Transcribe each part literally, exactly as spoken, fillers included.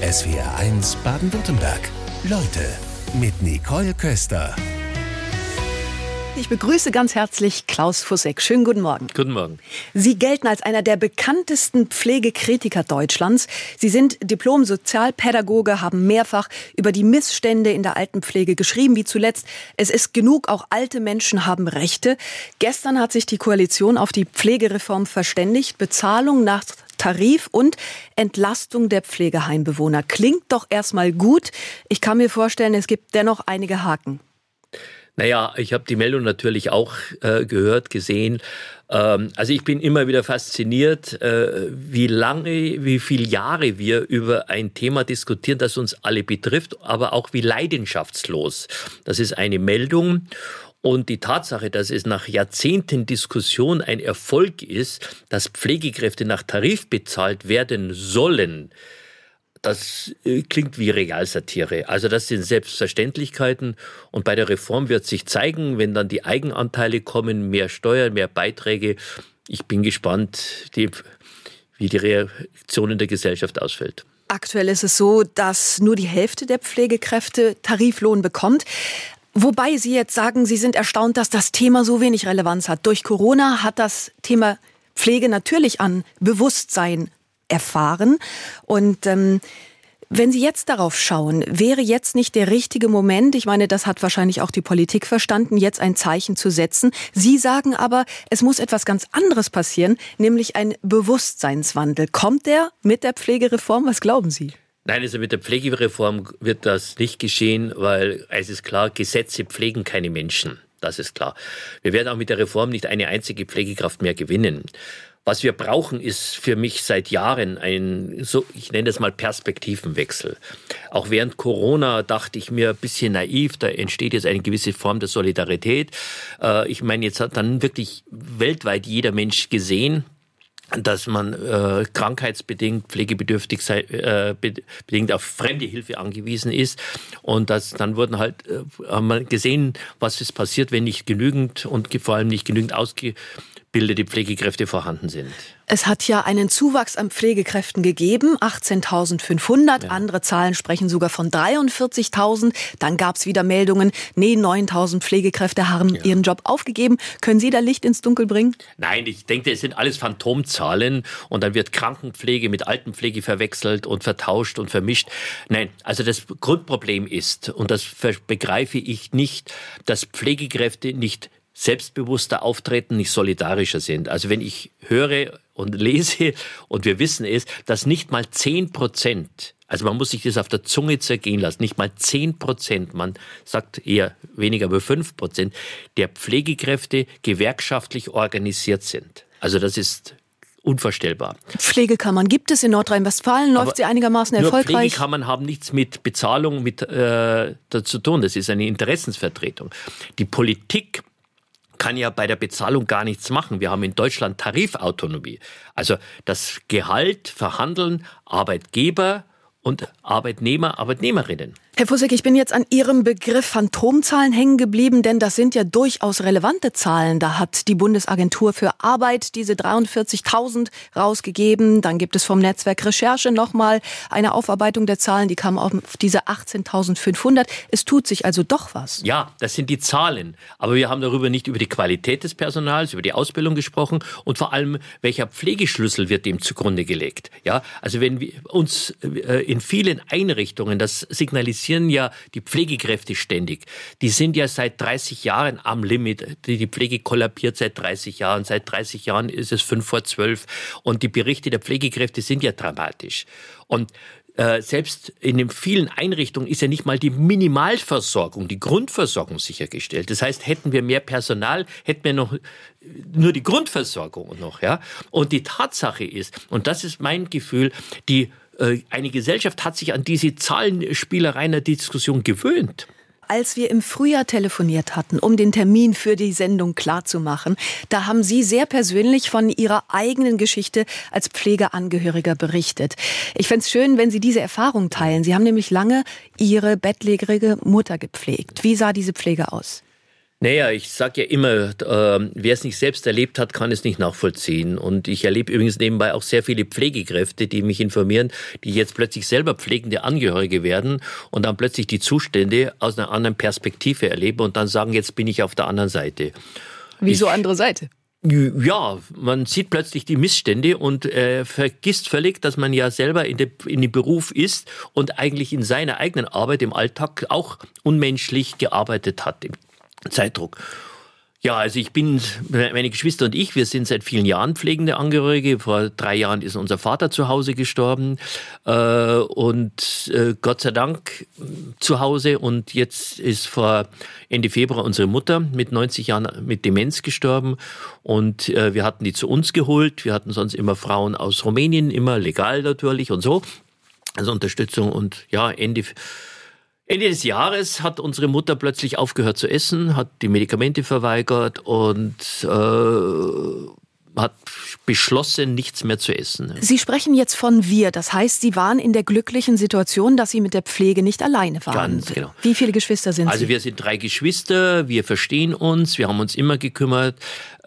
S W R eins Baden-Württemberg. Leute mit Nicole Köster. Ich begrüße ganz herzlich Klaus Fussek. Schönen guten Morgen. Guten Morgen. Sie gelten als einer der bekanntesten Pflegekritiker Deutschlands. Sie sind Diplom-Sozialpädagoge, haben mehrfach über die Missstände in der Altenpflege geschrieben, wie zuletzt: Es ist genug, auch alte Menschen haben Rechte. Gestern hat sich die Koalition auf die Pflegereform verständigt. Bezahlung nach Tarif und Entlastung der Pflegeheimbewohner. Klingt doch erstmal gut. Ich kann mir vorstellen, es gibt dennoch einige Haken. Naja, ich habe die Meldung natürlich auch äh, gehört, gesehen. Ähm, also ich bin immer wieder fasziniert, äh, wie lange, wie viele Jahre wir über ein Thema diskutieren, das uns alle betrifft, aber auch wie leidenschaftslos. Das ist eine Meldung. Und die Tatsache, dass es nach Jahrzehnten Diskussion ein Erfolg ist, dass Pflegekräfte nach Tarif bezahlt werden sollen, das klingt wie Realsatire. Also das sind Selbstverständlichkeiten. Und bei der Reform wird sich zeigen, wenn dann die Eigenanteile kommen, mehr Steuern, mehr Beiträge. Ich bin gespannt, die, wie die Reaktion in der Gesellschaft ausfällt. Aktuell ist es so, dass nur die Hälfte der Pflegekräfte Tariflohn bekommt. Wobei Sie jetzt sagen, Sie sind erstaunt, dass das Thema so wenig Relevanz hat. Durch Corona hat das Thema Pflege natürlich an Bewusstsein erfahren. Und ähm, wenn Sie jetzt darauf schauen, wäre jetzt nicht der richtige Moment, ich meine, das hat wahrscheinlich auch die Politik verstanden, jetzt ein Zeichen zu setzen. Sie sagen aber, es muss etwas ganz anderes passieren, nämlich ein Bewusstseinswandel. Kommt der mit der Pflegereform? Was glauben Sie? Nein, also mit der Pflegereform wird das nicht geschehen, weil es ist klar, Gesetze pflegen keine Menschen. Das ist klar. Wir werden auch mit der Reform nicht eine einzige Pflegekraft mehr gewinnen. Was wir brauchen, ist für mich seit Jahren ein, so, ich nenne das mal Perspektivenwechsel. Auch während Corona dachte ich mir ein bisschen naiv, da entsteht jetzt eine gewisse Form der Solidarität. Äh, ich meine, jetzt hat dann wirklich weltweit jeder Mensch gesehen, dass man äh, krankheitsbedingt, pflegebedürftig sei, äh, bedingt auf fremde Hilfe angewiesen ist. Und das, dann wurden halt, äh, haben wir gesehen, was ist passiert, wenn nicht genügend und vor allem nicht genügend ausgebildete Pflegekräfte vorhanden sind. Es hat ja einen Zuwachs an Pflegekräften gegeben, achtzehntausendfünfhundert. Ja. Andere Zahlen sprechen sogar von dreiundvierzigtausend. Dann gab es wieder Meldungen, nee, neuntausend Pflegekräfte haben ja ihren Job aufgegeben. Können Sie da Licht ins Dunkel bringen? Nein, ich denke, es sind alles Phantomzahlen. Und dann wird Krankenpflege mit Altenpflege verwechselt und vertauscht und vermischt. Nein, also das Grundproblem ist, und das begreife ich nicht, dass Pflegekräfte nicht selbstbewusster auftreten, nicht solidarischer sind. Also wenn ich höre und lese, und wir wissen es, dass nicht mal zehn Prozent, also man muss sich das auf der Zunge zergehen lassen, nicht mal zehn Prozent, man sagt eher weniger, aber fünf Prozent der Pflegekräfte gewerkschaftlich organisiert sind. Also das ist unvorstellbar. Pflegekammern gibt es in Nordrhein-Westfalen, läuft aber sie einigermaßen erfolgreich? Nur Pflegekammern haben nichts mit Bezahlung mit, äh, zu tun, das ist eine Interessensvertretung. Die Politik kann ja bei der Bezahlung gar nichts machen. Wir haben in Deutschland Tarifautonomie. Also das Gehalt verhandeln Arbeitgeber und Arbeitnehmer, Arbeitnehmerinnen. Herr Fussek, ich bin jetzt an Ihrem Begriff Phantomzahlen hängen geblieben, denn das sind ja durchaus relevante Zahlen. Da hat die Bundesagentur für Arbeit diese dreiundvierzigtausend rausgegeben. Dann gibt es vom Netzwerk Recherche nochmal eine Aufarbeitung der Zahlen. Die kamen auf diese achtzehntausendfünfhundert. Es tut sich also doch was. Ja, das sind die Zahlen. Aber wir haben darüber nicht über die Qualität des Personals, über die Ausbildung gesprochen und vor allem, welcher Pflegeschlüssel wird dem zugrunde gelegt. Ja, also wenn wir uns in vielen Einrichtungen, das signalisiert ja die Pflegekräfte ständig. Die sind ja seit dreißig Jahren am Limit. Die Pflege kollabiert seit dreißig Jahren. Seit dreißig Jahren ist es fünf vor zwölf. Und die Berichte der Pflegekräfte sind ja dramatisch. Und äh, selbst in den vielen Einrichtungen ist ja nicht mal die Minimalversorgung, die Grundversorgung sichergestellt. Das heißt, hätten wir mehr Personal, hätten wir noch nur die Grundversorgung noch. Ja? Und die Tatsache ist, und das ist mein Gefühl, die eine Gesellschaft hat sich an diese Zahlenspielereien der Diskussion gewöhnt. Als wir im Frühjahr telefoniert hatten, um den Termin für die Sendung klarzumachen, da haben Sie sehr persönlich von Ihrer eigenen Geschichte als Pflegeangehöriger berichtet. Ich fände es schön, wenn Sie diese Erfahrung teilen. Sie haben nämlich lange Ihre bettlägerige Mutter gepflegt. Wie sah diese Pflege aus? Naja, ich sage ja immer, äh, wer es nicht selbst erlebt hat, kann es nicht nachvollziehen. Und ich erlebe übrigens nebenbei auch sehr viele Pflegekräfte, die mich informieren, die jetzt plötzlich selber pflegende Angehörige werden und dann plötzlich die Zustände aus einer anderen Perspektive erleben und dann sagen, jetzt bin ich auf der anderen Seite. Wieso ich, andere Seite? Ja, man sieht plötzlich die Missstände und äh, vergisst völlig, dass man ja selber in, de, in dem Beruf ist und eigentlich in seiner eigenen Arbeit im Alltag auch unmenschlich gearbeitet hat. Zeitdruck. Ja, also ich bin, meine Geschwister und ich, wir sind seit vielen Jahren pflegende Angehörige. Vor drei Jahren ist unser Vater zu Hause gestorben äh, und äh, Gott sei Dank zu Hause. Und jetzt ist vor Ende Februar unsere Mutter mit neunzig Jahren mit Demenz gestorben. Und äh, wir hatten die zu uns geholt. Wir hatten sonst immer Frauen aus Rumänien, immer legal natürlich und so. Also Unterstützung und ja, Ende Ende des Jahres hat unsere Mutter plötzlich aufgehört zu essen, hat die Medikamente verweigert und äh, hat beschlossen, nichts mehr zu essen. Sie sprechen jetzt von wir. Das heißt, Sie waren in der glücklichen Situation, dass Sie mit der Pflege nicht alleine waren. Ganz genau. Wie viele Geschwister sind also Sie? Also wir sind drei Geschwister, wir verstehen uns, wir haben uns immer gekümmert.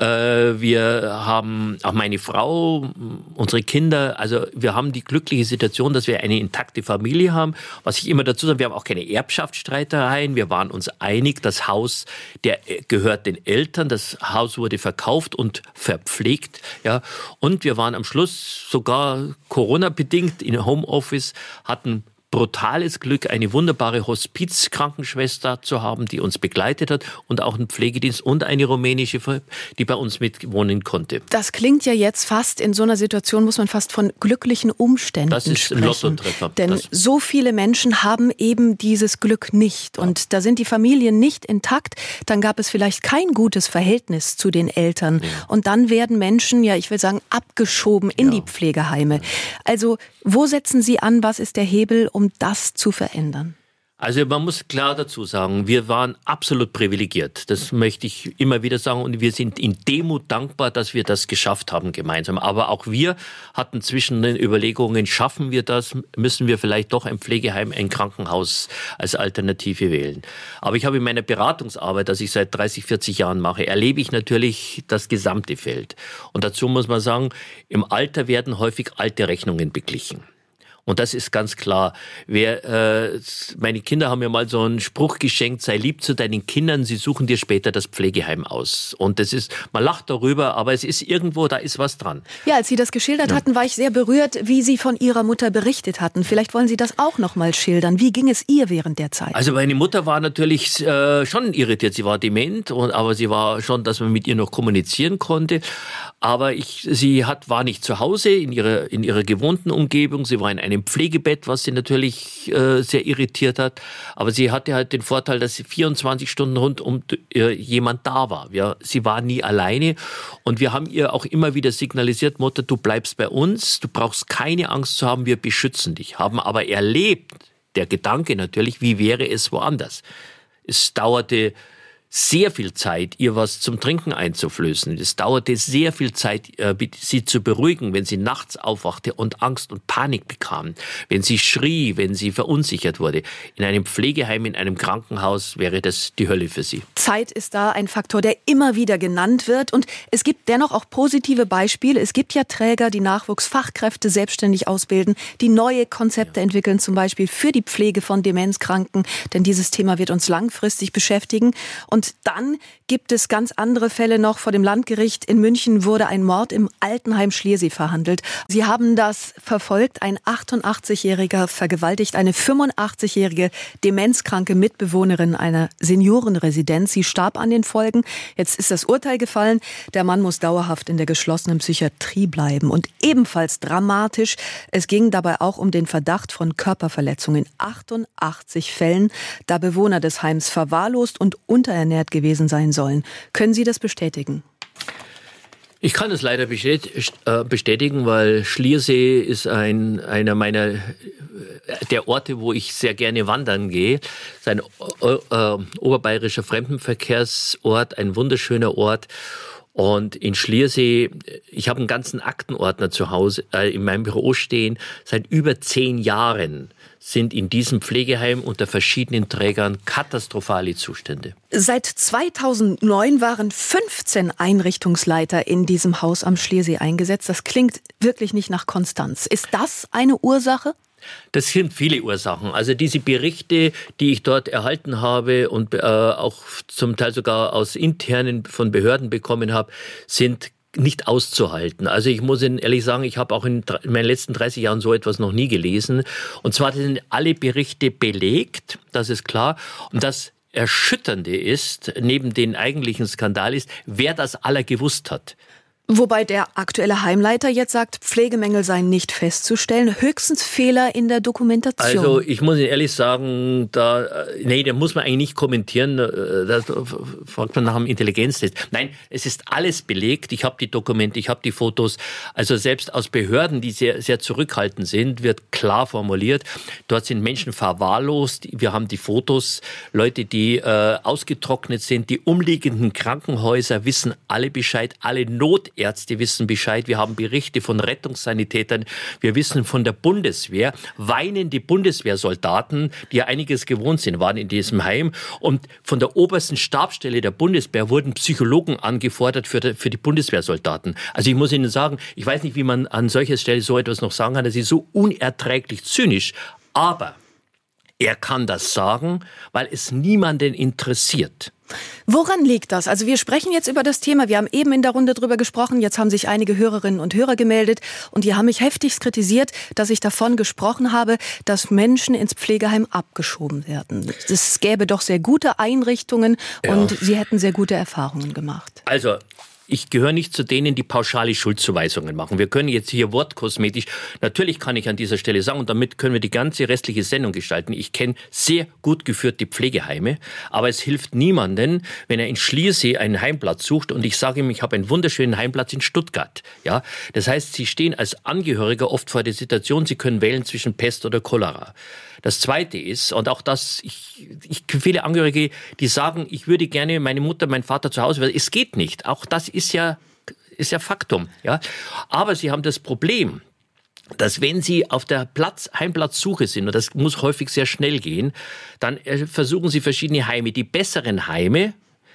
Wir haben auch meine Frau, unsere Kinder, also wir haben die glückliche Situation, dass wir eine intakte Familie haben. Was ich immer dazu sage, wir haben auch keine Erbschaftsstreitereien. Wir waren uns einig, das Haus der gehört den Eltern. Das Haus wurde verkauft und verpflegt. Ja. Und wir waren am Schluss sogar Corona-bedingt in Homeoffice, hatten brutales Glück, eine wunderbare Hospizkrankenschwester zu haben, die uns begleitet hat und auch einen Pflegedienst und eine rumänische, die bei uns mitwohnen konnte. Das klingt ja jetzt fast, in so einer Situation muss man fast von glücklichen Umständen das ist sprechen. Lottotreffer. Denn das so viele Menschen haben eben dieses Glück nicht. Ja. Und da sind die Familien nicht intakt. Dann gab es vielleicht kein gutes Verhältnis zu den Eltern. Ja. Und dann werden Menschen, ja, ich will sagen, abgeschoben in ja. die Pflegeheime. Also, wo setzen Sie an? Was ist der Hebel, um das zu verändern? Also man muss klar dazu sagen, wir waren absolut privilegiert. Das möchte ich immer wieder sagen. Und wir sind in Demut dankbar, dass wir das geschafft haben gemeinsam. Aber auch wir hatten zwischen den Überlegungen, schaffen wir das? Müssen wir vielleicht doch ein Pflegeheim, ein Krankenhaus als Alternative wählen? Aber ich habe in meiner Beratungsarbeit, das ich seit dreißig, vierzig Jahren mache, erlebe ich natürlich das gesamte Feld. Und dazu muss man sagen, im Alter werden häufig alte Rechnungen beglichen. Und das ist ganz klar. Wer, äh, meine Kinder haben mir mal so einen Spruch geschenkt, sei lieb zu deinen Kindern, sie suchen dir später das Pflegeheim aus. Und das ist, man lacht darüber, aber es ist irgendwo, da ist was dran. Ja, als Sie das geschildert ja. hatten, war ich sehr berührt, wie Sie von Ihrer Mutter berichtet hatten. Vielleicht wollen Sie das auch noch mal schildern. Wie ging es ihr während der Zeit? Also meine Mutter war natürlich äh, schon irritiert. Sie war dement, und, aber sie war schon, dass man mit ihr noch kommunizieren konnte. Aber ich, sie hat, war nicht zu Hause in ihrer, in ihrer gewohnten Umgebung. Sie war in einem Pflegebett, was sie natürlich äh, sehr irritiert hat. Aber sie hatte halt den Vorteil, dass sie vierundzwanzig Stunden rund um äh, jemand da war. Ja, sie war nie alleine. Und wir haben ihr auch immer wieder signalisiert, Mutter, du bleibst bei uns, du brauchst keine Angst zu haben, wir beschützen dich. Haben aber erlebt, der Gedanke natürlich, wie wäre es woanders? Es dauerte sehr viel Zeit, ihr was zum Trinken einzuflößen. Es dauerte sehr viel Zeit, sie zu beruhigen, wenn sie nachts aufwachte und Angst und Panik bekam, wenn sie schrie, wenn sie verunsichert wurde. In einem Pflegeheim, in einem Krankenhaus wäre das die Hölle für sie. Zeit ist da ein Faktor, der immer wieder genannt wird. Und es gibt dennoch auch positive Beispiele. Es gibt ja Träger, die Nachwuchsfachkräfte selbstständig ausbilden, die neue Konzepte ja. entwickeln, zum Beispiel für die Pflege von Demenzkranken. Denn dieses Thema wird uns langfristig beschäftigen. Und Und dann gibt es ganz andere Fälle noch. Vor dem Landgericht in München wurde ein Mord im Altenheim Schliersee verhandelt. Sie haben das verfolgt. Ein achtundachtzigjähriger vergewaltigt eine fünfundachtzig-jährige demenzkranke Mitbewohnerin einer Seniorenresidenz. Sie starb an den Folgen. Jetzt ist das Urteil gefallen. Der Mann muss dauerhaft in der geschlossenen Psychiatrie bleiben. Und ebenfalls dramatisch, es ging dabei auch um den Verdacht von Körperverletzungen in achtundachtzig Fällen, da Bewohner des Heims verwahrlost und unterernährt gewesen sein sollen. Können Sie das bestätigen? Ich kann es leider bestätigen, weil Schliersee ist ein, einer meiner der Orte, wo ich sehr gerne wandern gehe. Es ist ein äh, oberbayerischer Fremdenverkehrsort, ein wunderschöner Ort. Und in Schliersee, ich habe einen ganzen Aktenordner zu Hause äh, in meinem Büro stehen. Seit über zehn Jahren sind in diesem Pflegeheim unter verschiedenen Trägern katastrophale Zustände. Seit zweitausendneun waren fünfzehn Einrichtungsleiter in diesem Haus am Schliersee eingesetzt. Das klingt wirklich nicht nach Konstanz. Ist das eine Ursache? Das sind viele Ursachen. Also diese Berichte, die ich dort erhalten habe und äh, auch zum Teil sogar aus internen von Behörden bekommen habe, sind nicht auszuhalten. Also ich muss Ihnen ehrlich sagen, ich habe auch in, in meinen letzten dreißig Jahren so etwas noch nie gelesen. Und zwar sind alle Berichte belegt, das ist klar. Und das Erschütternde ist, neben dem eigentlichen Skandal ist, wer das aller gewusst hat. Wobei der aktuelle Heimleiter jetzt sagt, Pflegemängel seien nicht festzustellen, höchstens Fehler in der Dokumentation. Also ich muss Ihnen ehrlich sagen, da, nee, da muss man eigentlich nicht kommentieren, da fragt man nach einem Intelligenztest. Nein, es ist alles belegt, ich habe die Dokumente, ich habe die Fotos, also selbst aus Behörden, die sehr, sehr zurückhaltend sind, wird klar formuliert, dort sind Menschen verwahrlost, wir haben die Fotos, Leute, die äh, ausgetrocknet sind, die umliegenden Krankenhäuser wissen alle Bescheid, alle Not Ärzte wissen Bescheid, wir haben Berichte von Rettungssanitätern, wir wissen von der Bundeswehr, weinende Bundeswehrsoldaten, die ja einiges gewohnt sind, waren in diesem Heim, und von der obersten Stabsstelle der Bundeswehr wurden Psychologen angefordert für die, für die Bundeswehrsoldaten. Also ich muss Ihnen sagen, ich weiß nicht, wie man an solcher Stelle so etwas noch sagen kann, das ist so unerträglich zynisch, aber er kann das sagen, weil es niemanden interessiert. Woran liegt das? Also wir sprechen jetzt über das Thema, wir haben eben in der Runde drüber gesprochen, jetzt haben sich einige Hörerinnen und Hörer gemeldet und die haben mich heftigst kritisiert, dass ich davon gesprochen habe, dass Menschen ins Pflegeheim abgeschoben werden. Es gäbe doch sehr gute Einrichtungen und ja, sie hätten sehr gute Erfahrungen gemacht. Also ich gehöre nicht zu denen, die pauschale Schuldzuweisungen machen. Wir können jetzt hier wortkosmetisch, natürlich kann ich an dieser Stelle sagen, und damit können wir die ganze restliche Sendung gestalten, ich kenne sehr gut geführte Pflegeheime, aber es hilft niemandem, wenn er in Schliersee einen Heimplatz sucht und ich sage ihm, ich habe einen wunderschönen Heimplatz in Stuttgart. Ja, das heißt, Sie stehen als Angehöriger oft vor der Situation, Sie können wählen zwischen Pest oder Cholera. Das Zweite ist, und auch das, ich, ich viele Angehörige, die sagen, ich würde gerne meine Mutter, meinen Vater zu Hause, weil es geht nicht. Auch das ist ja, ist ja Faktum, ja. Aber sie haben das Problem, dass wenn Sie auf der Platz, Heimplatzsuche sind, und das muss häufig sehr schnell gehen, dann versuchen Sie verschiedene Heime. Die besseren Heime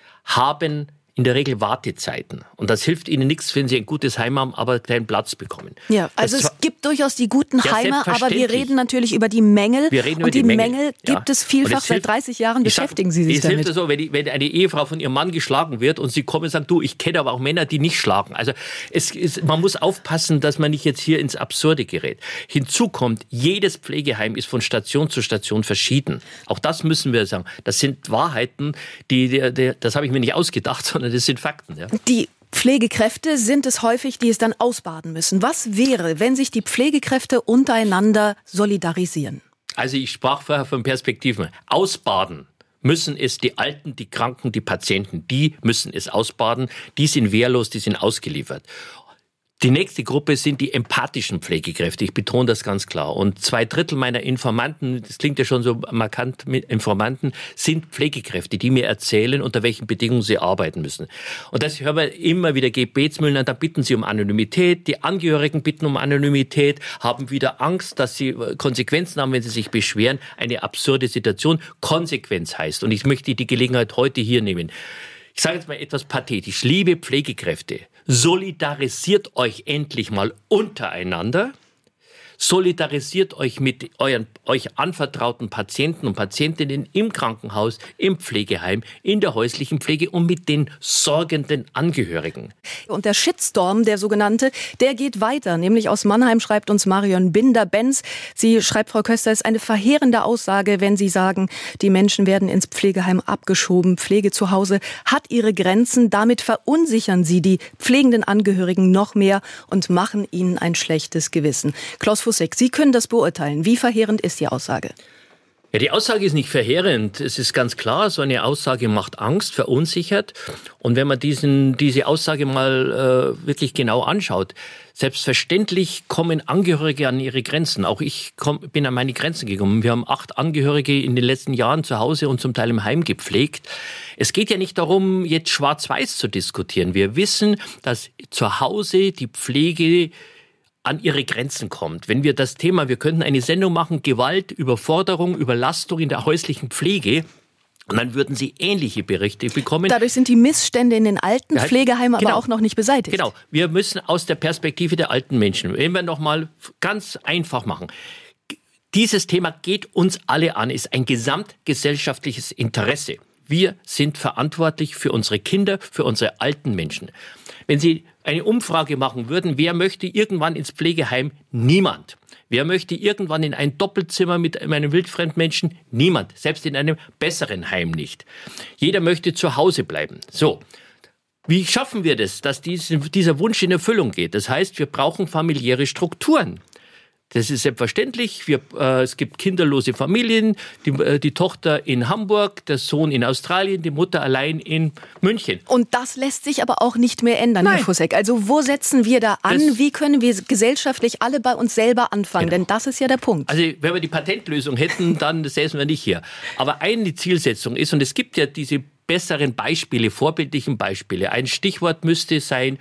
haben in der Regel Wartezeiten. Und das hilft Ihnen nichts, wenn Sie ein gutes Heim haben, aber keinen Platz bekommen. Ja, also das es gibt durchaus die guten ja, Heime, aber wir reden natürlich über die Mängel. Wir reden über und die, die Mängel, Mängel ja, gibt es vielfach. Es seit hilft, dreißig Jahren beschäftigen sag, Sie sich es damit. Es hilft so, wenn, die, wenn eine Ehefrau von ihrem Mann geschlagen wird und sie kommen und sagen, du, ich kenne aber auch Männer, die nicht schlagen. Also es ist, man muss aufpassen, dass man nicht jetzt hier ins Absurde gerät. Hinzu kommt, jedes Pflegeheim ist von Station zu Station verschieden. Auch das müssen wir sagen. Das sind Wahrheiten, die, die, die das habe ich mir nicht ausgedacht, sondern das sind Fakten. Ja. Die Pflegekräfte sind es häufig, die es dann ausbaden müssen. Was wäre, wenn sich die Pflegekräfte untereinander solidarisieren? Also ich sprach vorher von Perspektiven. Ausbaden müssen es die Alten, die Kranken, die Patienten. Die müssen es ausbaden. Die sind wehrlos, die sind ausgeliefert. Die nächste Gruppe sind die empathischen Pflegekräfte. Ich betone das ganz klar. Und zwei Drittel meiner Informanten, das klingt ja schon so markant mit Informanten, sind Pflegekräfte, die mir erzählen, unter welchen Bedingungen sie arbeiten müssen. Und das hören wir immer wieder Gebetsmühlen, da bitten sie um Anonymität. Die Angehörigen bitten um Anonymität, haben wieder Angst, dass sie Konsequenzen haben, wenn sie sich beschweren. Eine absurde Situation. Konsequenz heißt, und ich möchte die Gelegenheit heute hier nehmen, ich sage jetzt mal etwas pathetisch, liebe Pflegekräfte, solidarisiert euch endlich mal untereinander, solidarisiert euch mit euren euch anvertrauten Patienten und Patientinnen im Krankenhaus, im Pflegeheim, in der häuslichen Pflege und mit den sorgenden Angehörigen. Und der Shitstorm, der sogenannte, der geht weiter. Nämlich aus Mannheim schreibt uns Marion Binder-Benz. Sie schreibt, Frau Köster, es ist eine verheerende Aussage, wenn Sie sagen, die Menschen werden ins Pflegeheim abgeschoben. Pflege zu Hause hat ihre Grenzen. Damit verunsichern Sie die pflegenden Angehörigen noch mehr und machen ihnen ein schlechtes Gewissen. Klaus Fussek, Sie können das beurteilen. Wie verheerend ist die Aussage? Ja, die Aussage ist nicht verheerend. Es ist ganz klar, so eine Aussage macht Angst, verunsichert. Und wenn man diesen, diese Aussage mal äh, wirklich genau anschaut, selbstverständlich kommen Angehörige an ihre Grenzen. Auch ich komm, bin an meine Grenzen gekommen. Wir haben acht Angehörige in den letzten Jahren zu Hause und zum Teil im Heim gepflegt. Es geht ja nicht darum, jetzt schwarz-weiß zu diskutieren. Wir wissen, dass zu Hause die Pflege an ihre Grenzen kommt. Wenn wir das Thema, wir könnten eine Sendung machen, Gewalt, Überforderung, Überlastung in der häuslichen Pflege, und dann würden Sie ähnliche Berichte bekommen. Dadurch sind die Missstände in den alten ja, Pflegeheimen genau, aber auch noch nicht beseitigt. Genau, wir müssen aus der Perspektive der alten Menschen, wenn wir noch mal ganz einfach machen, dieses Thema geht uns alle an, ist ein gesamtgesellschaftliches Interesse. Wir sind verantwortlich für unsere Kinder, für unsere alten Menschen. Wenn Sie eine Umfrage machen würden, wer möchte irgendwann ins Pflegeheim? Niemand. Wer möchte irgendwann in ein Doppelzimmer mit einem wildfremden Menschen? Niemand. Selbst in einem besseren Heim nicht. Jeder möchte zu Hause bleiben. So. Wie schaffen wir das, dass diese, dieser Wunsch in Erfüllung geht? Das heißt, wir brauchen familiäre Strukturen. Das ist selbstverständlich. Wir, äh, es gibt kinderlose Familien, die, äh, die Tochter in Hamburg, der Sohn in Australien, die Mutter allein in München. Und das lässt sich aber auch nicht mehr ändern, Nein. Herr Fussek. Also wo setzen wir da an? Das, Wie können wir gesellschaftlich alle bei uns selber anfangen? Genau. Denn das ist ja der Punkt. Also wenn wir die Patentlösung hätten, dann säßen wir nicht hier. Aber eine Zielsetzung ist, und es gibt ja diese besseren Beispiele, vorbildlichen Beispiele. Ein Stichwort müsste sein,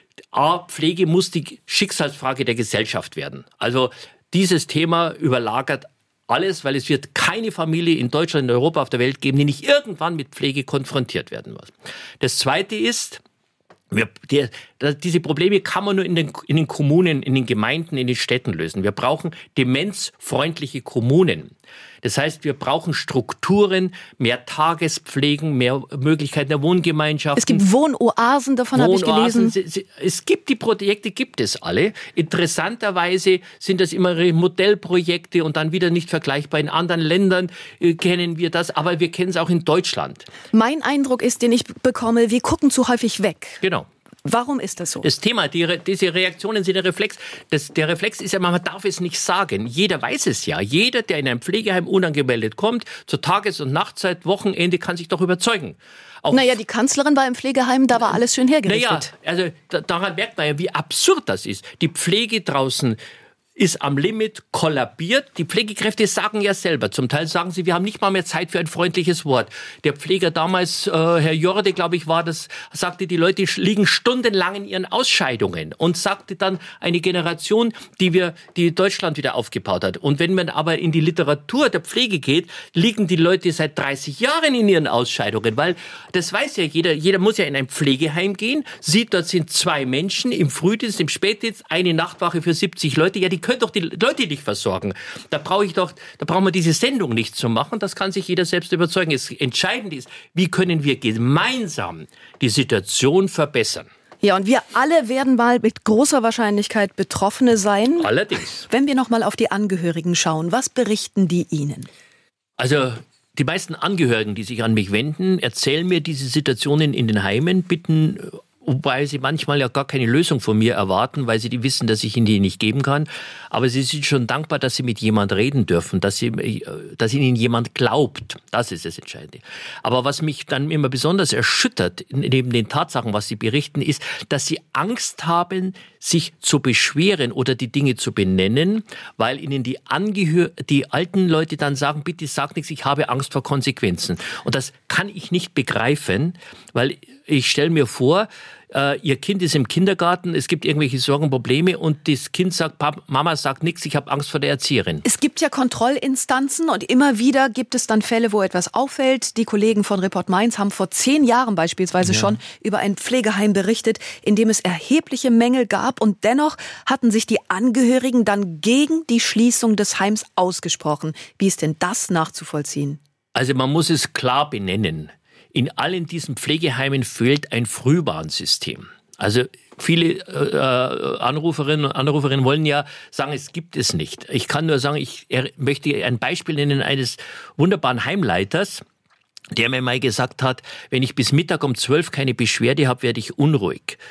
A, Pflege muss die Schicksalsfrage der Gesellschaft werden. Also dieses Thema überlagert alles, weil es wird keine Familie in Deutschland, in Europa, auf der Welt geben, die nicht irgendwann mit Pflege konfrontiert werden muss. Das Zweite ist, wir, die, diese Probleme kann man nur in den, in den Kommunen, in den Gemeinden, in den Städten lösen. Wir brauchen demenzfreundliche Kommunen. Das heißt, wir brauchen Strukturen, mehr Tagespflegen, mehr Möglichkeiten der Wohngemeinschaften. Es gibt Wohnoasen, davon habe ich gelesen. Es gibt die Projekte, gibt es alle. Interessanterweise sind das immer Modellprojekte und dann wieder nicht vergleichbar. In anderen Ländern äh, kennen wir das, aber wir kennen es auch in Deutschland. Mein Eindruck ist, den ich bekomme, wir gucken zu häufig weg. Genau. Warum ist das so? Das Thema, die, diese Reaktionen sind der Reflex. Das, der Reflex ist ja, man darf es nicht sagen. Jeder weiß es ja. Jeder, der in ein Pflegeheim unangemeldet kommt, zur Tages- und Nachtzeit, Wochenende, kann sich doch überzeugen. Auch naja, die Kanzlerin war im Pflegeheim, da war alles schön hergerichtet. Naja, also da, daran merkt man ja, wie absurd das ist. Die Pflege draußen ist am Limit, kollabiert. Die Pflegekräfte sagen ja selber, zum Teil sagen sie, wir haben nicht mal mehr Zeit für ein freundliches Wort. Der Pfleger damals, äh, Herr Jorde, glaube ich, war das, sagte, die Leute liegen stundenlang in ihren Ausscheidungen und sagte dann eine Generation, die wir, die Deutschland wieder aufgebaut hat. Und wenn man aber in die Literatur der Pflege geht, liegen die Leute seit dreißig Jahren in ihren Ausscheidungen, weil das weiß ja jeder, jeder muss ja in ein Pflegeheim gehen, sieht, dort sind zwei Menschen im Frühdienst, im Spätdienst, eine Nachtwache für siebzig Leute, ja, die können doch die Leute nicht versorgen. Da brauche ich doch, da brauchen wir diese Sendung nicht zu machen. Das kann sich jeder selbst überzeugen. Das Entscheidende ist, wie können wir gemeinsam die Situation verbessern? Ja, und wir alle werden mal mit großer Wahrscheinlichkeit Betroffene sein. Allerdings. Wenn wir noch mal auf die Angehörigen schauen, was berichten die Ihnen? Also die meisten Angehörigen, die sich an mich wenden, erzählen mir diese Situationen in den Heimen, bitten, wobei sie manchmal ja gar keine Lösung von mir erwarten, weil sie die wissen, dass ich ihnen die nicht geben kann. Aber sie sind schon dankbar, dass sie mit jemand reden dürfen, dass sie, dass ihnen jemand glaubt. Das ist das Entscheidende. Aber was mich dann immer besonders erschüttert, neben den Tatsachen, was sie berichten, ist, dass sie Angst haben, sich zu beschweren oder die Dinge zu benennen, weil ihnen die Angehör- die alten Leute dann sagen, bitte sag nichts, ich habe Angst vor Konsequenzen. Und das kann ich nicht begreifen, weil ich stelle mir vor, äh, ihr Kind ist im Kindergarten, es gibt irgendwelche Sorgen, Probleme und das Kind sagt, Papa, Mama sagt nichts, ich habe Angst vor der Erzieherin. Es gibt ja Kontrollinstanzen und immer wieder gibt es dann Fälle, wo etwas auffällt. Die Kollegen von Report Mainz haben vor zehn Jahren beispielsweise ja. schon über ein Pflegeheim berichtet, in dem es erhebliche Mängel gab und dennoch hatten sich die Angehörigen dann gegen die Schließung des Heims ausgesprochen. Wie ist denn das nachzuvollziehen? Also man muss es klar benennen. In allen diesen Pflegeheimen fehlt ein Frühwarnsystem. Also viele äh, Anruferinnen und Anruferinnen wollen ja sagen, es gibt es nicht. Ich kann nur sagen, ich möchte ein Beispiel nennen eines wunderbaren Heimleiters, der mir mal gesagt hat, wenn ich bis Mittag um zwölf keine Beschwerde habe, werde ich unruhig.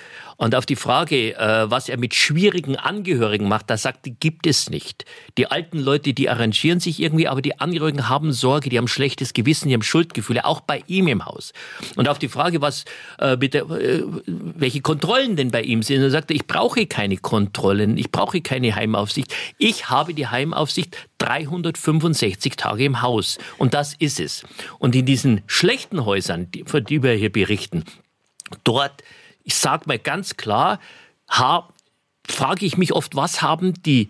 Und auf die Frage, was er mit schwierigen Angehörigen macht, da sagt er, gibt es nicht. Die alten Leute, die arrangieren sich irgendwie, aber die Angehörigen haben Sorge, die haben schlechtes Gewissen, die haben Schuldgefühle, auch bei ihm im Haus. Und auf die Frage, was bitte, welche Kontrollen denn bei ihm sind, da sagt er, ich brauche keine Kontrollen, ich brauche keine Heimaufsicht. Ich habe die Heimaufsicht dreihundertfünfundsechzig Tage im Haus. Und das ist es. Und in diesen schlechten Häusern, von die wir hier berichten, dort, ich sage mal ganz klar, ha, frage ich mich oft, was haben die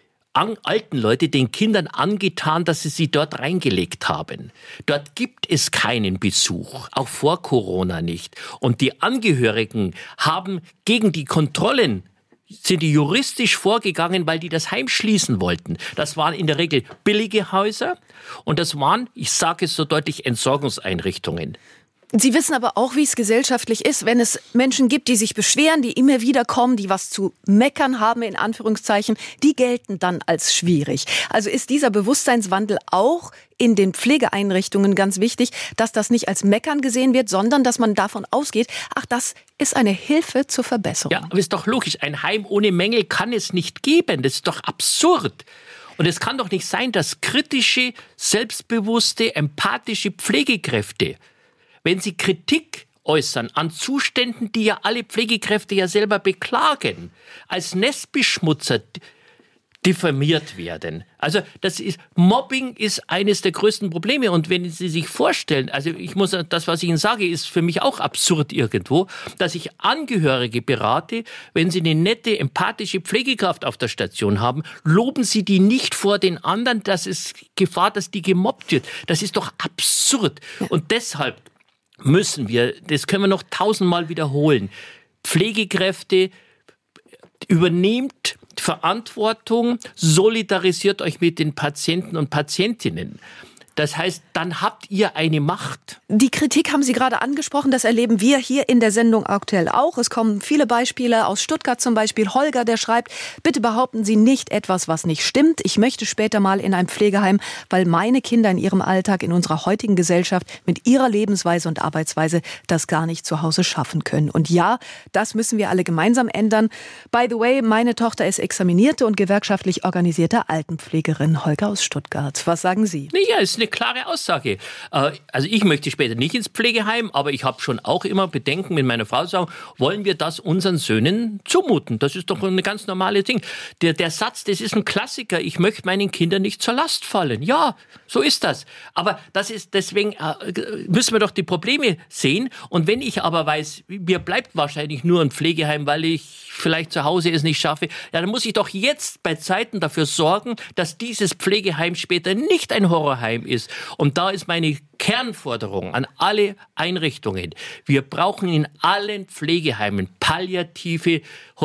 an, alten Leute den Kindern angetan, dass sie sie dort reingelegt haben. Dort gibt es keinen Besuch, auch vor Corona nicht. Und die Angehörigen haben gegen die Kontrollen sind die juristisch vorgegangen, weil die das Heim schließen wollten. Das waren in der Regel billige Häuser und das waren, ich sage es so deutlich, Entsorgungseinrichtungen. Sie wissen aber auch, wie es gesellschaftlich ist, wenn es Menschen gibt, die sich beschweren, die immer wieder kommen, die was zu meckern haben, in Anführungszeichen, die gelten dann als schwierig. Also ist dieser Bewusstseinswandel auch in den Pflegeeinrichtungen ganz wichtig, dass das nicht als Meckern gesehen wird, sondern dass man davon ausgeht, ach, das ist eine Hilfe zur Verbesserung. Ja, aber ist doch logisch, ein Heim ohne Mängel kann es nicht geben. Das ist doch absurd. Und es kann doch nicht sein, dass kritische, selbstbewusste, empathische Pflegekräfte, wenn sie Kritik äußern an Zuständen, die ja alle Pflegekräfte ja selber beklagen, als Nestbeschmutzer diffamiert werden. Also das ist, Mobbing ist eines der größten Probleme. Und wenn Sie sich vorstellen, also ich muss, das, was ich Ihnen sage, ist für mich auch absurd irgendwo, dass ich Angehörige berate, wenn sie eine nette, empathische Pflegekraft auf der Station haben, loben Sie die nicht vor den anderen, dass es Gefahr, dass die gemobbt wird. Das ist doch absurd. Und deshalb müssen wir, das können wir noch tausendmal wiederholen, Pflegekräfte, übernehmt Verantwortung, solidarisiert euch mit den Patienten und Patientinnen. Das heißt, dann habt ihr eine Macht. Die Kritik haben Sie gerade angesprochen, das erleben wir hier in der Sendung aktuell auch. Es kommen viele Beispiele aus Stuttgart zum Beispiel. Holger, der schreibt, bitte behaupten Sie nicht etwas, was nicht stimmt. Ich möchte später mal in ein Pflegeheim, weil meine Kinder in ihrem Alltag, in unserer heutigen Gesellschaft mit ihrer Lebensweise und Arbeitsweise das gar nicht zu Hause schaffen können. Und ja, das müssen wir alle gemeinsam ändern. By the way, meine Tochter ist examinierte und gewerkschaftlich organisierte Altenpflegerin. Holger aus Stuttgart. Was sagen Sie? Ja, ist eine klare Aussage. Also ich möchte später nicht ins Pflegeheim, aber ich habe schon auch immer Bedenken mit meiner Frau sagen, wollen wir das unseren Söhnen zumuten? Das ist doch eine ganz normale Ding. Der, der Satz, das ist ein Klassiker, ich möchte meinen Kindern nicht zur Last fallen. Ja, so ist das. Aber das ist, deswegen müssen wir doch die Probleme sehen. Und wenn ich aber weiß, mir bleibt wahrscheinlich nur ein Pflegeheim, weil ich vielleicht zu Hause es nicht schaffe, ja, dann muss ich doch jetzt bei Zeiten dafür sorgen, dass dieses Pflegeheim später nicht ein Horrorheim ist. Und da ist meine Kernforderung an alle Einrichtungen. Wir brauchen in allen Pflegeheimen palliative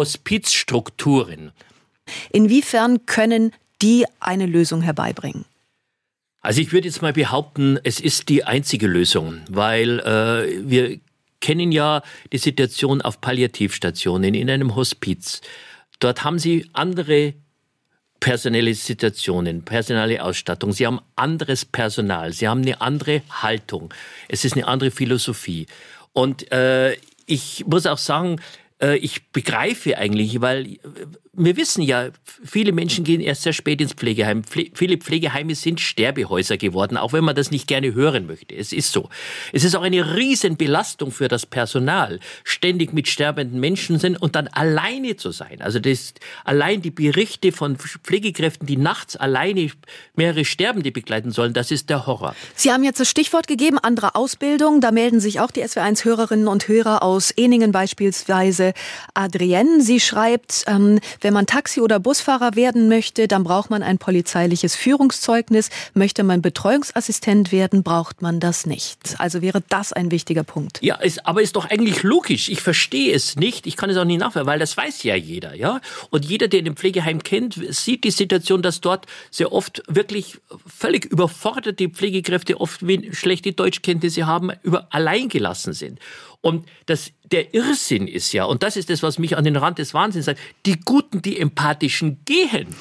Hospizstrukturen. Inwiefern können die eine Lösung herbeibringen? Also ich würde jetzt mal behaupten, es ist die einzige Lösung, weil äh, wir kennen ja die Situation auf Palliativstationen in einem Hospiz. Dort haben Sie andere personelle Situationen, personelle Ausstattung. Sie haben anderes Personal. Sie haben eine andere Haltung. Es ist eine andere Philosophie. Und äh, ich muss auch sagen, äh, ich begreife eigentlich, weil wir wissen ja, viele Menschen gehen erst sehr spät ins Pflegeheim. Pfle- viele Pflegeheime sind Sterbehäuser geworden, auch wenn man das nicht gerne hören möchte. Es ist so. Es ist auch eine Riesenbelastung für das Personal, ständig mit sterbenden Menschen sind und dann alleine zu sein. Also das, allein die Berichte von Pflegekräften, die nachts alleine mehrere Sterbende begleiten sollen, das ist der Horror. Sie haben jetzt das Stichwort gegeben, andere Ausbildung. Da melden sich auch die S W eins Hörerinnen und Hörer aus Ehningen beispielsweise. Adrienne, sie schreibt, ähm, wenn man Taxi- oder Busfahrer werden möchte, dann braucht man ein polizeiliches Führungszeugnis. Möchte man Betreuungsassistent werden, braucht man das nicht. Also wäre das ein wichtiger Punkt. Ja, ist, aber ist doch eigentlich logisch. Ich verstehe es nicht. Ich kann es auch nicht nachvollziehen, weil das weiß ja jeder, ja. Und jeder, der den Pflegeheim kennt, sieht die Situation, dass dort sehr oft wirklich völlig überforderte Pflegekräfte, oft schlechte Deutschkenntnisse haben, über allein gelassen sind. Und das, der Irrsinn ist ja, und das ist das, was mich an den Rand des Wahnsinns sagt, die Guten, die Empathischen gehen.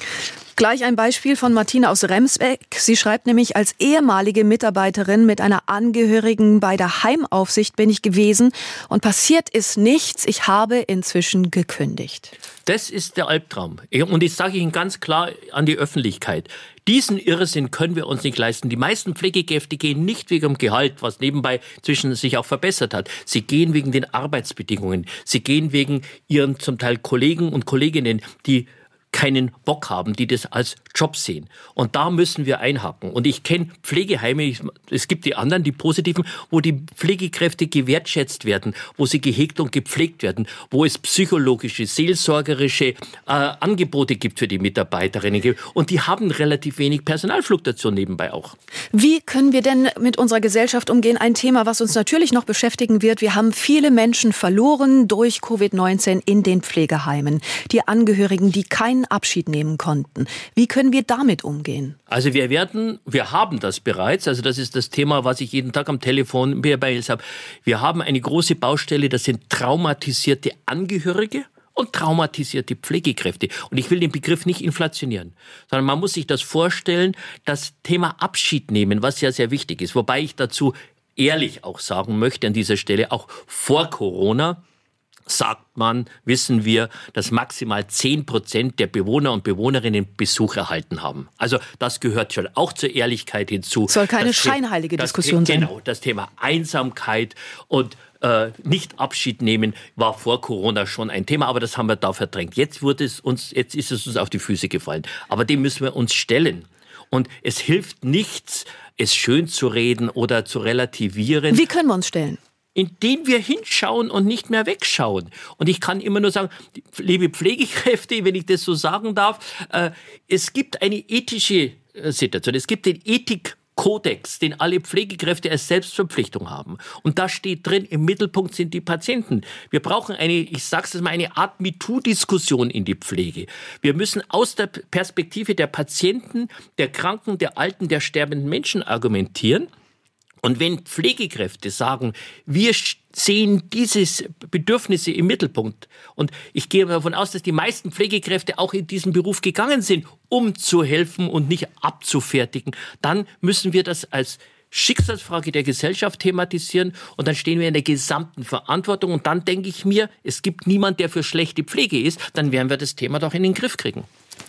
Gleich ein Beispiel von Martina aus Remsbeck. Sie schreibt nämlich, als ehemalige Mitarbeiterin mit einer Angehörigen bei der Heimaufsicht bin ich gewesen und passiert ist nichts. Ich habe inzwischen gekündigt. Das ist der Albtraum. Und ich sage Ihnen ganz klar an die Öffentlichkeit. Diesen Irrsinn können wir uns nicht leisten. Die meisten Pflegekräfte gehen nicht wegen dem Gehalt, was nebenbei zwischen sich auch verbessert hat. Sie gehen wegen den Arbeitsbedingungen. Sie gehen wegen ihren zum Teil Kollegen und Kolleginnen, die keinen Bock haben, die das als Job sehen. Und da müssen wir einhaken. Und ich kenne Pflegeheime, es gibt die anderen, die positiven, wo die Pflegekräfte gewertschätzt werden, wo sie gehegt und gepflegt werden, wo es psychologische, seelsorgerische äh, Angebote gibt für die Mitarbeiterinnen. Und die haben relativ wenig Personalfluktuation nebenbei auch. Wie können wir denn mit unserer Gesellschaft umgehen? Ein Thema, was uns natürlich noch beschäftigen wird. Wir haben viele Menschen verloren durch Covid neunzehn in den Pflegeheimen. Die Angehörigen, die keinen Abschied nehmen konnten. Wie können wir damit umgehen? Also wir werden, wir haben das bereits, also das ist das Thema, was ich jeden Tag am Telefon bei uns habe. Wir haben eine große Baustelle, das sind traumatisierte Angehörige und traumatisierte Pflegekräfte. Und ich will den Begriff nicht inflationieren, sondern man muss sich das vorstellen, das Thema Abschied nehmen, was ja sehr wichtig ist. Wobei ich dazu ehrlich auch sagen möchte an dieser Stelle, auch vor Corona, sagt man, wissen wir, dass maximal zehn Prozent der Bewohner und Bewohnerinnen Besuch erhalten haben. Also das gehört schon auch zur Ehrlichkeit hinzu. Soll keine das scheinheilige das Diskussion sein. Genau, das Thema Einsamkeit und äh, nicht Abschied nehmen war vor Corona schon ein Thema, aber das haben wir da verdrängt. Jetzt wurde es uns, jetzt ist es uns auf die Füße gefallen. Aber dem müssen wir uns stellen. Und es hilft nichts, es schön zu reden oder zu relativieren. Wie können wir uns stellen? Indem wir hinschauen und nicht mehr wegschauen. Und ich kann immer nur sagen, liebe Pflegekräfte, wenn ich das so sagen darf, äh, es gibt eine ethische Situation. Es gibt den Ethikkodex, den alle Pflegekräfte als Selbstverpflichtung haben. Und da steht drin, im Mittelpunkt sind die Patienten. Wir brauchen eine, ich sage es mal, eine Art MeToo-Diskussion in die Pflege. Wir müssen aus der Perspektive der Patienten, der Kranken, der Alten, der sterbenden Menschen argumentieren. Und wenn Pflegekräfte sagen, wir sehen diese Bedürfnisse im Mittelpunkt, und ich gehe davon aus, dass die meisten Pflegekräfte auch in diesen Beruf gegangen sind, um zu helfen und nicht abzufertigen, dann müssen wir das als Schicksalsfrage der Gesellschaft thematisieren und dann stehen wir in der gesamten Verantwortung und dann denke ich mir, es gibt niemand, der für schlechte Pflege ist, dann werden wir das Thema doch in den Griff kriegen.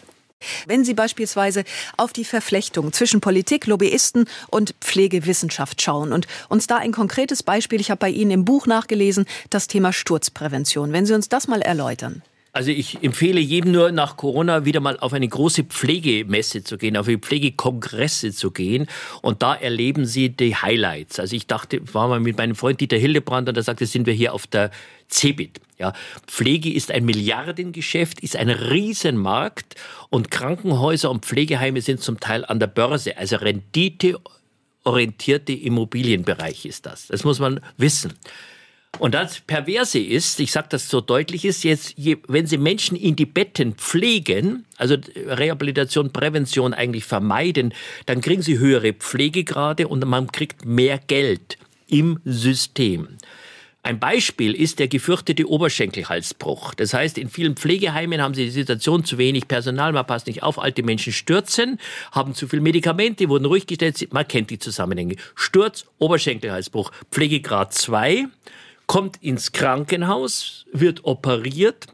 Wenn Sie beispielsweise auf die Verflechtung zwischen Politik, Lobbyisten und Pflegewissenschaft schauen und uns da ein konkretes Beispiel, ich habe bei Ihnen im Buch nachgelesen, das Thema Sturzprävention. Wenn Sie uns das mal erläutern. Also ich empfehle jedem nur nach Corona wieder mal auf eine große Pflegemesse zu gehen, auf eine Pflegekongresse zu gehen und da erleben Sie die Highlights. Also ich dachte, war mal mit meinem Freund Dieter Hildebrand und er sagte, sind wir hier auf der Cebit. Ja, Pflege ist ein Milliardengeschäft, ist ein Riesenmarkt und Krankenhäuser und Pflegeheime sind zum Teil an der Börse, also renditeorientierte Immobilienbereich ist das. Das muss man wissen. Und das Perverse ist, ich sage das so deutlich, ist jetzt, je, wenn Sie Menschen in die Betten pflegen, also Rehabilitation, Prävention eigentlich vermeiden, dann kriegen Sie höhere Pflegegrade und man kriegt mehr Geld im System. Ein Beispiel ist der gefürchtete Oberschenkelhalsbruch. Das heißt, in vielen Pflegeheimen haben sie die Situation, zu wenig Personal, man passt nicht auf, alte Menschen stürzen, haben zu viel Medikamente, wurden ruhig gestellt, man kennt die Zusammenhänge. Sturz, Oberschenkelhalsbruch, Pflegegrad zwei, kommt ins Krankenhaus, wird operiert.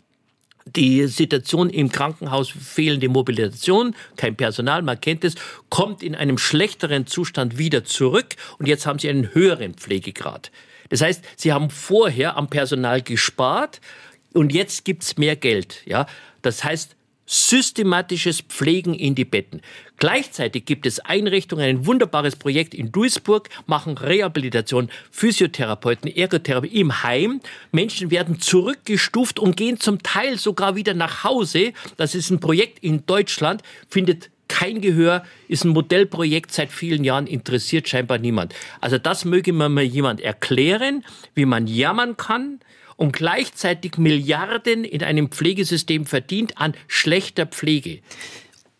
Die Situation im Krankenhaus, fehlende Mobilisation, kein Personal, man kennt es, kommt in einem schlechteren Zustand wieder zurück und jetzt haben sie einen höheren Pflegegrad. Das heißt, sie haben vorher am Personal gespart und jetzt gibt's mehr Geld. Ja, das heißt, systematisches Pflegen in die Betten. Gleichzeitig gibt es Einrichtungen, ein wunderbares Projekt in Duisburg, machen Rehabilitation, Physiotherapeuten, Ergotherapie im Heim. Menschen werden zurückgestuft und gehen zum Teil sogar wieder nach Hause. Das ist ein Projekt in Deutschland, findet kein Gehör, ist ein Modellprojekt seit vielen Jahren, interessiert scheinbar niemand. Also das möge mir mal jemand erklären, wie man jammern kann und gleichzeitig Milliarden in einem Pflegesystem verdient an schlechter Pflege.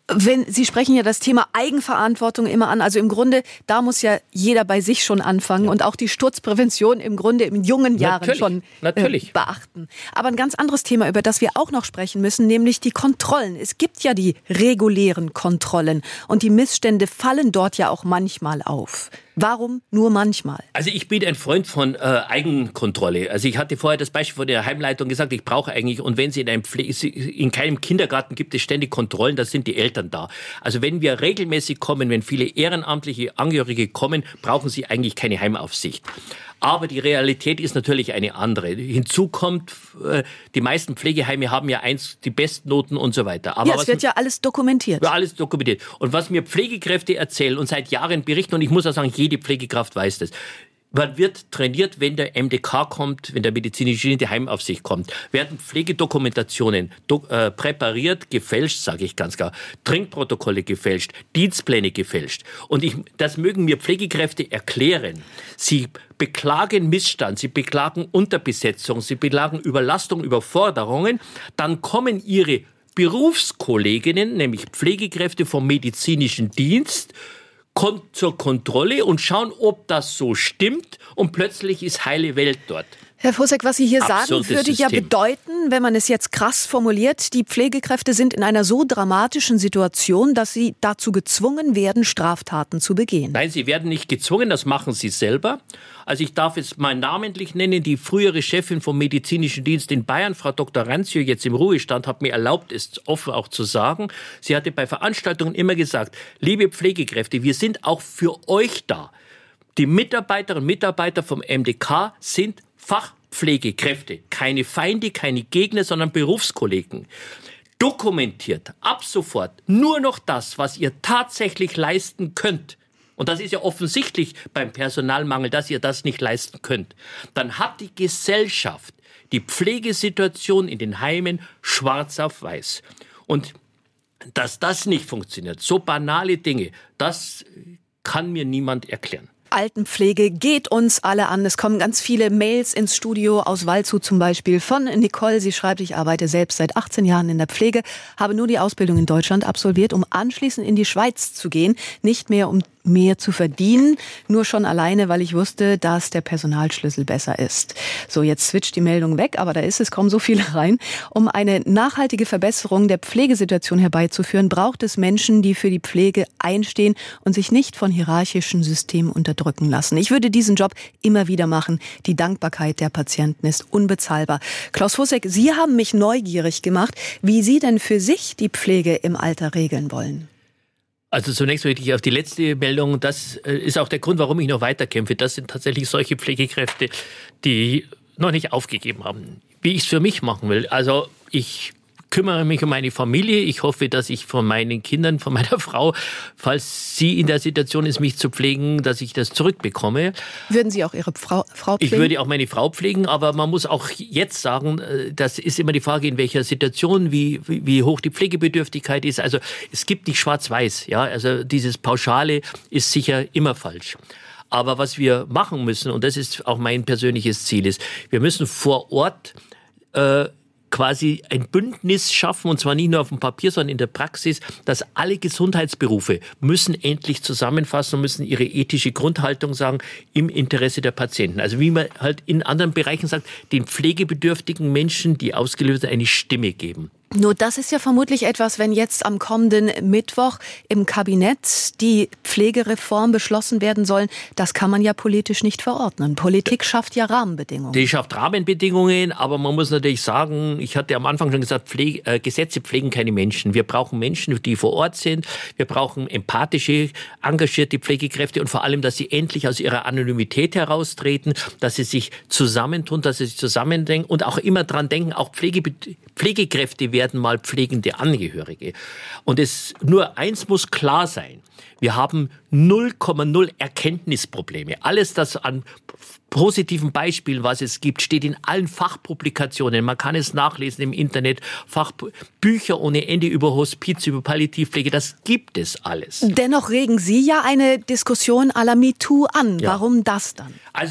Wenn Sie sprechen ja das Thema Eigenverantwortung immer an. Also im Grunde, da muss ja jeder bei sich schon anfangen ja. und auch die Sturzprävention im Grunde in jungen Jahren natürlich, schon natürlich. Äh, beachten. Aber ein ganz anderes Thema, über das wir auch noch sprechen müssen, nämlich die Kontrollen. Es gibt ja die regulären Kontrollen und die Missstände fallen dort ja auch manchmal auf. Warum nur manchmal? Also ich bin ein Freund von äh, Eigenkontrolle. Also ich hatte vorher das Beispiel von der Heimleitung gesagt, ich brauche eigentlich, und wenn Sie in einem Pfle- in keinem Kindergarten gibt es ständig Kontrollen, da sind die Eltern da. Also wenn wir regelmäßig kommen, wenn viele ehrenamtliche Angehörige kommen, brauchen Sie eigentlich keine Heimaufsicht. Aber die Realität ist natürlich eine andere. Hinzu kommt, die meisten Pflegeheime haben ja eins, die Bestnoten und so weiter. Aber ja, es wird ja alles dokumentiert. Ja, alles dokumentiert. Und was mir Pflegekräfte erzählen und seit Jahren berichten, und ich muss auch sagen, jede Pflegekraft weiß das, man wird trainiert, wenn der M D K kommt, wenn der medizinische Dienst, die Heimaufsicht kommt, werden Pflegedokumentationen do, äh, präpariert, gefälscht, sage ich ganz klar, Trinkprotokolle gefälscht, Dienstpläne gefälscht. Und ich, das mögen mir Pflegekräfte erklären. Sie beklagen Missstand, sie beklagen Unterbesetzung, sie beklagen Überlastung, Überforderungen, dann kommen ihre Berufskolleginnen, nämlich Pflegekräfte vom medizinischen Dienst, kommt zur Kontrolle und schauen, ob das so stimmt, und plötzlich ist heile Welt dort. Herr Fussek, was Sie hier Absurdes sagen, würde System. ja bedeuten, wenn man es jetzt krass formuliert, die Pflegekräfte sind in einer so dramatischen Situation, dass sie dazu gezwungen werden, Straftaten zu begehen. Nein, sie werden nicht gezwungen, das machen sie selber. Also ich darf es mal namentlich nennen, die frühere Chefin vom medizinischen Dienst in Bayern, Frau Doktor Ranzio, jetzt im Ruhestand, hat mir erlaubt, es offen auch zu sagen. Sie hatte bei Veranstaltungen immer gesagt, liebe Pflegekräfte, wir sind auch für euch da. Die Mitarbeiterinnen und Mitarbeiter vom M D K sind Fachpflegekräfte, keine Feinde, keine Gegner, sondern Berufskollegen. Dokumentiert ab sofort nur noch das, was ihr tatsächlich leisten könnt. Und das ist ja offensichtlich beim Personalmangel, dass ihr das nicht leisten könnt. Dann hat die Gesellschaft die Pflegesituation in den Heimen schwarz auf weiß. Und dass das nicht funktioniert, so banale Dinge, das kann mir niemand erklären. Altenpflege geht uns alle an. Es kommen ganz viele Mails ins Studio, aus Waldshut zum Beispiel, von Nicole. Sie schreibt, ich arbeite selbst seit achtzehn Jahren in der Pflege, habe nur die Ausbildung in Deutschland absolviert, um anschließend in die Schweiz zu gehen. Nicht mehr, um mehr zu verdienen, nur schon alleine, weil ich wusste, dass der Personalschlüssel besser ist. So, jetzt switcht die Meldung weg, aber da ist es, kommen so viele rein. Um eine nachhaltige Verbesserung der Pflegesituation herbeizuführen, braucht es Menschen, die für die Pflege einstehen und sich nicht von hierarchischen Systemen unterdrücken lassen. Ich würde diesen Job immer wieder machen. Die Dankbarkeit der Patienten ist unbezahlbar. Klaus Fussek, Sie haben mich neugierig gemacht, wie Sie denn für sich die Pflege im Alter regeln wollen. Also zunächst möchte ich auf die letzte Meldung, das ist auch der Grund, warum ich noch weiterkämpfe. Das sind tatsächlich solche Pflegekräfte, die noch nicht aufgegeben haben, wie ich es für mich machen will. Also ich kümmere mich um meine Familie. Ich hoffe, dass ich von meinen Kindern, von meiner Frau, falls sie in der Situation ist, mich zu pflegen, dass ich das zurückbekomme. Würden Sie auch Ihre Frau, Frau pflegen? Ich würde auch meine Frau pflegen, aber man muss auch jetzt sagen, das ist immer die Frage, in welcher Situation, wie, wie hoch die Pflegebedürftigkeit ist. Also es gibt nicht schwarz-weiß. Ja? Also dieses Pauschale ist sicher immer falsch. Aber was wir machen müssen, und das ist auch mein persönliches Ziel, ist, wir müssen vor Ort äh, quasi ein Bündnis schaffen, und zwar nicht nur auf dem Papier, sondern in der Praxis, dass alle Gesundheitsberufe müssen endlich zusammenfassen und müssen ihre ethische Grundhaltung sagen, im Interesse der Patienten. Also wie man halt in anderen Bereichen sagt, den pflegebedürftigen Menschen, die ausgelöst eine Stimme geben. Nur das ist ja vermutlich etwas, wenn jetzt am kommenden Mittwoch im Kabinett die Pflegereform beschlossen werden sollen. Das kann man ja politisch nicht verordnen. Politik schafft ja Rahmenbedingungen. Die schafft Rahmenbedingungen, aber man muss natürlich sagen, ich hatte am Anfang schon gesagt, Pflege, äh, Gesetze pflegen keine Menschen. Wir brauchen Menschen, die vor Ort sind. Wir brauchen empathische, engagierte Pflegekräfte und vor allem, dass sie endlich aus ihrer Anonymität heraustreten, dass sie sich zusammentun, dass sie sich zusammendenken und auch immer dran denken, auch Pflege, Pflegekräfte werden mal pflegende Angehörige. Und es nur eins muss klar sein. Wir haben null Komma null Erkenntnisprobleme. Alles, das an positiven Beispielen, was es gibt, steht in allen Fachpublikationen. Man kann es nachlesen im Internet. Fachbücher ohne Ende über Hospiz, über Palliativpflege, das gibt es alles. Dennoch regen Sie ja eine Diskussion à la MeToo an. Ja. Warum das dann? Also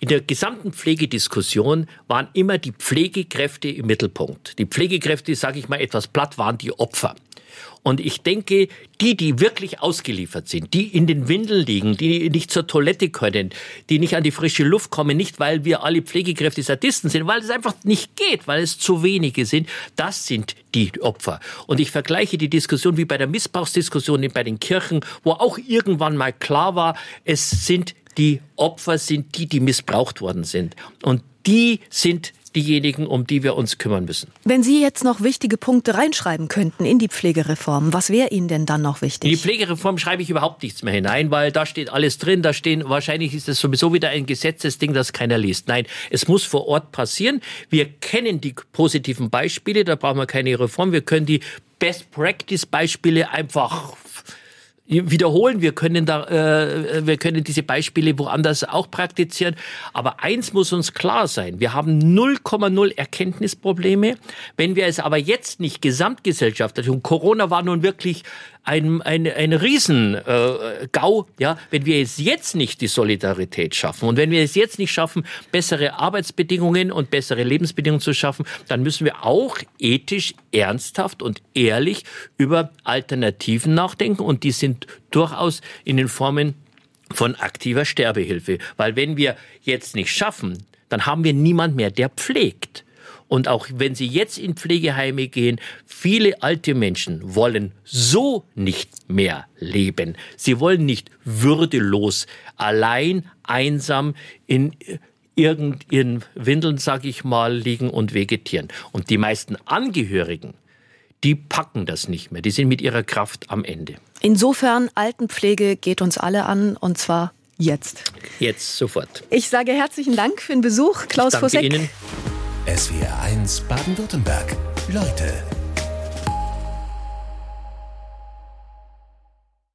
in der gesamten Pflegediskussion waren immer die Pflegekräfte im Mittelpunkt. Die Pflegekräfte, sage ich mal etwas platt, waren die Opfer. Und ich denke, die, die wirklich ausgeliefert sind, die in den Windeln liegen, die nicht zur Toilette können, die nicht an die frische Luft kommen, nicht weil wir alle Pflegekräfte Sadisten sind, weil es einfach nicht geht, weil es zu wenige sind, das sind die Opfer. Und ich vergleiche die Diskussion wie bei der Missbrauchsdiskussion bei den Kirchen, wo auch irgendwann mal klar war, es sind die Opfer, sind die, die missbraucht worden sind. Und die sind diejenigen, um die wir uns kümmern müssen. Wenn Sie jetzt noch wichtige Punkte reinschreiben könnten in die Pflegereform, was wäre Ihnen denn dann noch wichtig? In die Pflegereform schreibe ich überhaupt nichts mehr hinein, weil da steht alles drin. Da stehen, wahrscheinlich ist es sowieso wieder ein Gesetzesding, das keiner liest. Nein, es muss vor Ort passieren. Wir kennen die positiven Beispiele, da brauchen wir keine Reform. Wir können die Best-Practice-Beispiele einfach wiederholen. Wir können da, äh, wir können diese Beispiele woanders auch praktizieren. Aber eins muss uns klar sein. Wir haben null Komma null Erkenntnisprobleme. Wenn wir es aber jetzt nicht gesamtgesellschaftlich, und Corona war nun wirklich ein, ein, ein Riesen-Gau, äh, ja, wenn wir es jetzt nicht die Solidarität schaffen und wenn wir es jetzt nicht schaffen, bessere Arbeitsbedingungen und bessere Lebensbedingungen zu schaffen, dann müssen wir auch ethisch, ernsthaft und ehrlich über Alternativen nachdenken und die sind durchaus in den Formen von aktiver Sterbehilfe. Weil wenn wir jetzt nicht schaffen, dann haben wir niemand mehr, der pflegt. Und auch wenn Sie jetzt in Pflegeheime gehen, viele alte Menschen wollen so nicht mehr leben. Sie wollen nicht würdelos, allein, einsam in irgendeinen Windeln, sag ich mal, liegen und vegetieren. Und die meisten Angehörigen, die packen das nicht mehr. Die sind mit ihrer Kraft am Ende. Insofern, Altenpflege geht uns alle an, und zwar jetzt. Jetzt, sofort. Ich sage herzlichen Dank für den Besuch, Klaus Danke Fussek. Ihnen. S W R eins Baden-Württemberg. Leute